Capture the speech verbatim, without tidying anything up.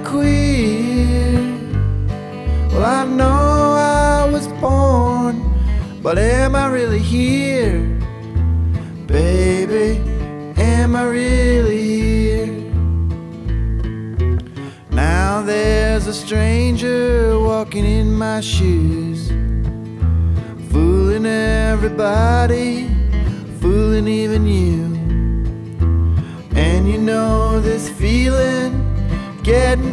queer. Well, I know I was born, but am I really here? Baby, am I really here? Now there's a stranger walking in my shoes, fooling everybody, fooling even you. And you know this feeling getting